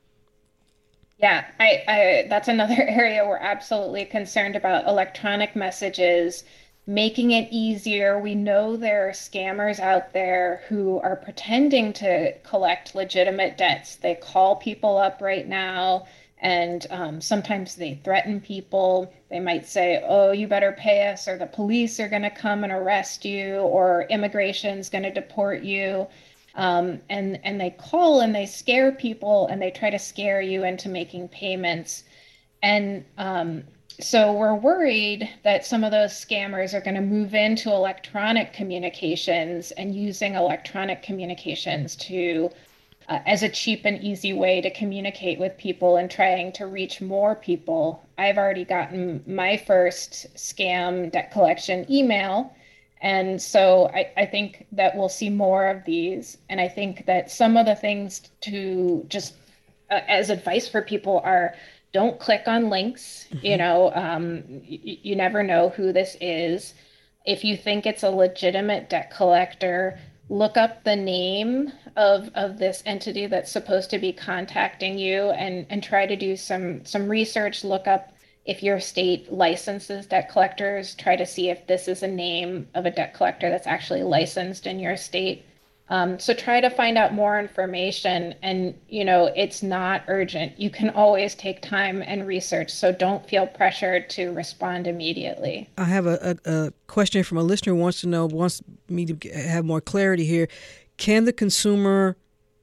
[SPEAKER 9] Yeah, I, I, that's another area we're absolutely concerned about, electronic messages, making it easier. We know there are scammers out there who are pretending to collect legitimate debts. They call people up right now, and um, sometimes they threaten people. They might say, oh, you better pay us, or the police are going to come and arrest you, or immigration's going to deport you. Um, and, and they call and they scare people and they try to scare you into making payments. And um, so we're worried that some of those scammers are going to move into electronic communications and using electronic communications to uh, as a cheap and easy way to communicate with people and trying to reach more people. I've already gotten my first scam debt collection email. And so I, I think that we'll see more of these. And I think that some of the things to just uh, as advice for people are, don't click on links. Mm-hmm. You know, um, y- you never know who this is. If you think it's a legitimate debt collector, look up the name of, of this entity that's supposed to be contacting you and, and try to do some, some research. Look up if your state licenses debt collectors, try to see if this is a name of a debt collector that's actually licensed in your state. Um, so try to find out more information, and, you know, it's not urgent. You can always take time and research, so don't feel pressured to respond immediately.
[SPEAKER 4] I have a, a, a question from a listener who wants to know, wants me to have more clarity here. Can the consumer,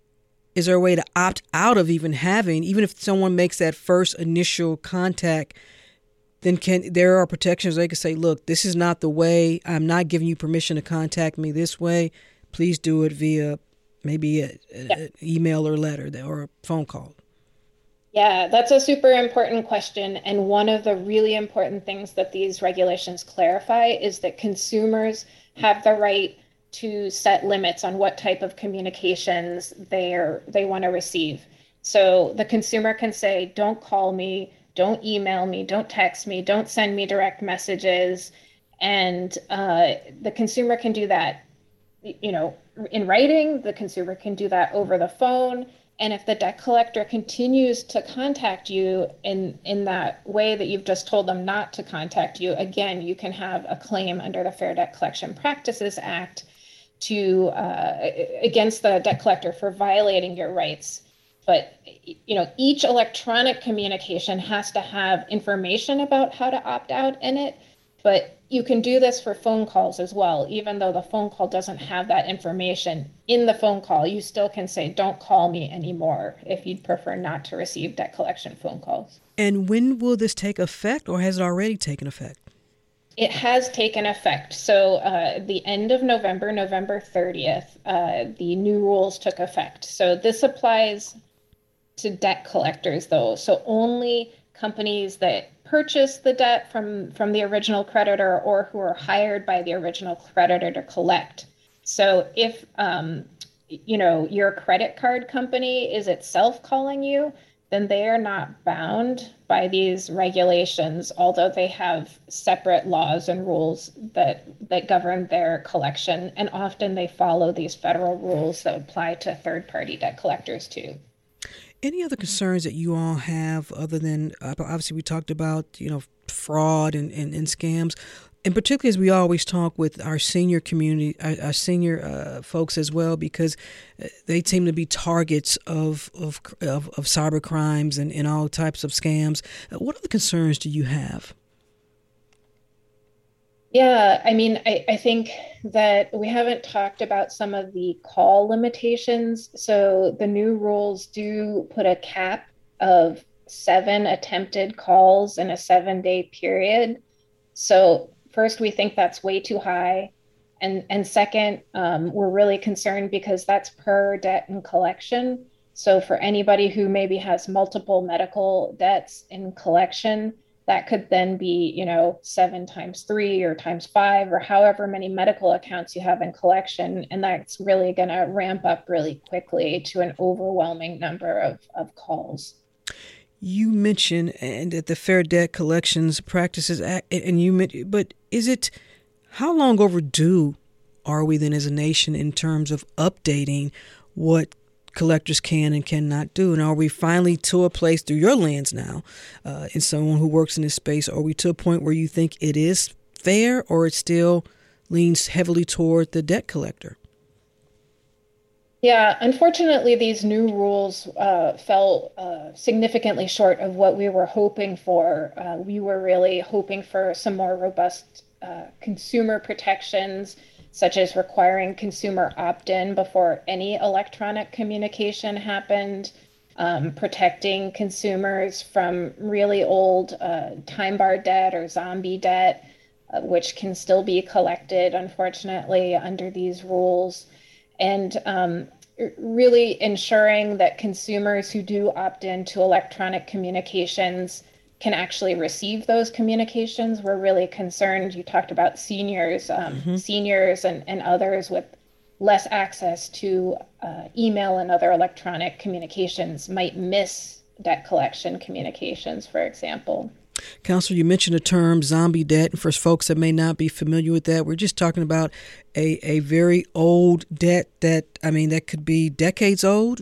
[SPEAKER 4] is there a way to opt out of even having, even if someone makes that first initial contact, then can there are protections? They can say, look, this is not the way, I'm not giving you permission to contact me this way. Please do it via maybe an yeah. email or letter or a phone call.
[SPEAKER 9] Yeah, that's a super important question. And one of the really important things that these regulations clarify is that consumers have the right to set limits on what type of communications they're, they want to receive. So the consumer can say, don't call me, don't email me, don't text me, don't send me direct messages. And uh, the consumer can do that, you know, in writing. The consumer can do that over the phone. And if the debt collector continues to contact you in, in that way that you've just told them not to contact you, again, you can have a claim under the Fair Debt Collection Practices Act to uh, against the debt collector for violating your rights. But, you know, each electronic communication has to have information about how to opt out in it. But you can do this for phone calls as well. Even though the phone call doesn't have that information in the phone call, you still can say, don't call me anymore if you'd prefer not to receive debt collection phone calls.
[SPEAKER 4] And when will this take effect, or has it already taken effect?
[SPEAKER 9] It has taken effect. So uh, the end of November, November thirtieth, uh, the new rules took effect. So this applies to debt collectors, though. So only companies that purchase the debt from, from the original creditor or who are hired by the original creditor to collect. So if, um, you know, your credit card company is itself calling you, then they are not bound by these regulations, although they have separate laws and rules that, that govern their collection. And often they follow these federal rules that apply to third-party debt collectors too.
[SPEAKER 4] Any other concerns that you all have other than, uh, obviously we talked about, you know, fraud and, and, and scams, and particularly as we always talk with our senior community, our, our senior uh, folks as well, because they seem to be targets of of, of, of cyber crimes and, and all types of scams. Uh, what other concerns do you have?
[SPEAKER 9] Yeah, I mean, I, I think that we haven't talked about some of the call limitations. So the new rules do put a cap of seven attempted calls in a seven-day period. So first, we think that's way too high. And, and second, um, we're really concerned because that's per debt and collection. So for anybody who maybe has multiple medical debts in collection, that could then be, you know, seven times three or times five or however many medical accounts you have in collection. And that's really going to ramp up really quickly to an overwhelming number of, of calls.
[SPEAKER 4] You mentioned and that the Fair Debt Collections Practices Act, and you mentioned, but is it, how long overdue are we then as a nation in terms of updating what collectors can and cannot do? And are we finally to a place through your lens now, uh, in someone who works in this space, are we to a point where you think it is fair, or it still leans heavily toward the debt collector?
[SPEAKER 9] Yeah, unfortunately, these new rules uh, fell uh, significantly short of what we were hoping for. Uh, we were really hoping for some more robust uh, consumer protections such as requiring consumer opt-in before any electronic communication happened, um, protecting consumers from really old uh, time bar debt or zombie debt, uh, which can still be collected, unfortunately, under these rules, and um, really ensuring that consumers who do opt in to electronic communications can actually receive those communications. We're really concerned. You talked about seniors, um, mm-hmm. seniors and, and others with less access to uh, email and other electronic communications might miss debt collection communications, for example.
[SPEAKER 4] Counselor, you mentioned the term zombie debt, and for folks that may not be familiar with that, we're just talking about a, a very old debt that, I mean, that could be decades old.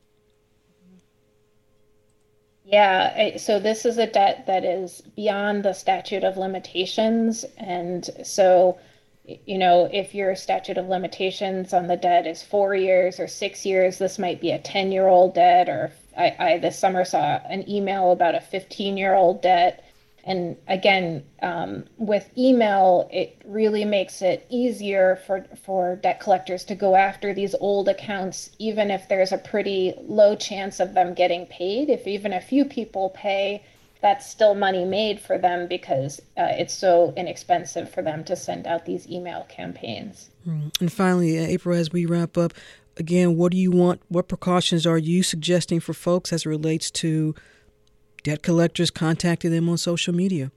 [SPEAKER 9] Yeah, so this is a debt that is beyond the statute of limitations. And so, you know, if your statute of limitations on the debt is four years or six years, this might be a ten-year-old debt. Or I, I this summer saw an email about a fifteen-year-old debt. And again, um, with email, it really makes it easier for, for debt collectors to go after these old accounts, even if there's a pretty low chance of them getting paid. If even a few people pay, that's still money made for them because uh, it's so inexpensive for them to send out these email campaigns.
[SPEAKER 4] And finally, April, as we wrap up, again, what do you want, what precautions are you suggesting for folks as it relates to debt collectors contacting them on social media?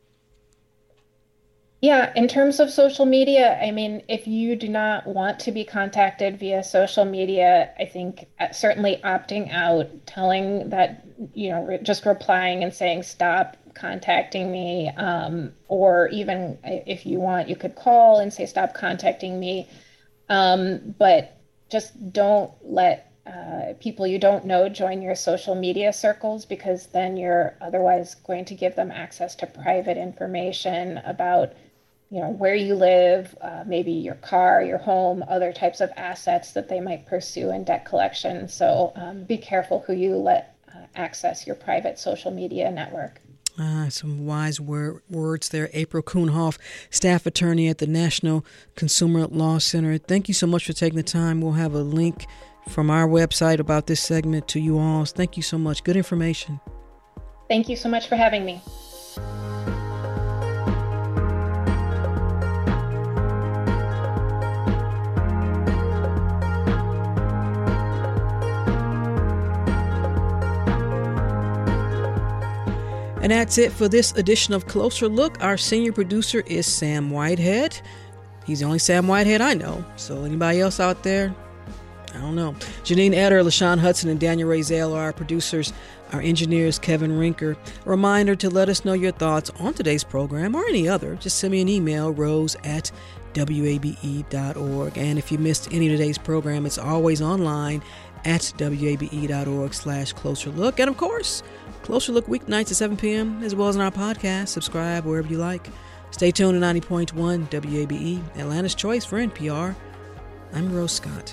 [SPEAKER 9] Yeah, in terms of social media, I mean, if you do not want to be contacted via social media, I think certainly opting out, telling that, you know, just replying and saying, stop contacting me, um, or even if you want, you could call and say, stop contacting me. Um, but just don't let Uh, people you don't know join your social media circles, because then you're otherwise going to give them access to private information about, you know, where you live, uh, maybe your car, your home, other types of assets that they might pursue in debt collection. So um, be careful who you let uh, access your private social media network.
[SPEAKER 4] Ah, some wise wor- words there. April Kuhnhoff, staff attorney at the National Consumer Law Center. Thank you so much for taking the time. We'll have a link from our website about this segment to you all. Thank you so much. Good information.
[SPEAKER 9] Thank you so much for having me.
[SPEAKER 4] And that's it for this edition of Closer Look. Our senior producer is Sam Whitehead. He's the only Sam Whitehead I know. So anybody else out there? I don't know. Janine Eder, LaShawn Hudson, and Daniel Razel are our producers. Our engineer is Kevin Rinker. A reminder to let us know your thoughts on today's program or any other. Just send me an email, rose at w a b e dot org. And if you missed any of today's program, it's always online at w a b e dot org slash closer look. And of course, Closer Look weeknights at seven p.m. as well as on our podcast. Subscribe wherever you like. Stay tuned to ninety point one W A B E, Atlanta's Choice for N P R. I'm Rose Scott.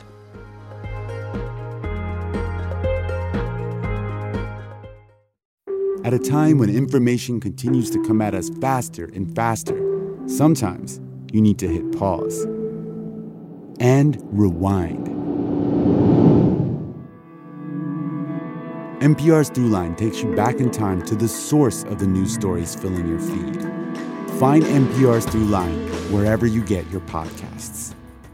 [SPEAKER 10] At a time when information continues to come at us faster and faster, sometimes you need to hit pause and rewind. N P R's Throughline takes you back in time to the source of the news stories filling your feed. Find N P R's Throughline wherever you get your podcasts.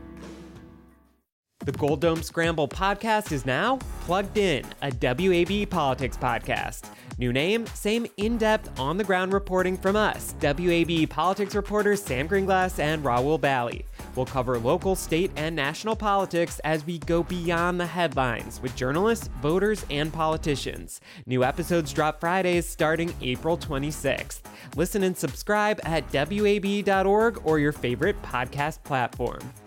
[SPEAKER 11] The Gold Dome Scramble podcast is now Plugged In, a W A B E politics podcast. New name, same in-depth, on-the-ground reporting from us, W A B E politics reporters Sam Greenglass and Raul Bally. We'll cover local, state, and national politics as we go beyond the headlines with journalists, voters, and politicians. New episodes drop Fridays starting April twenty-sixth. Listen and subscribe at w a b e dot org or your favorite podcast platform.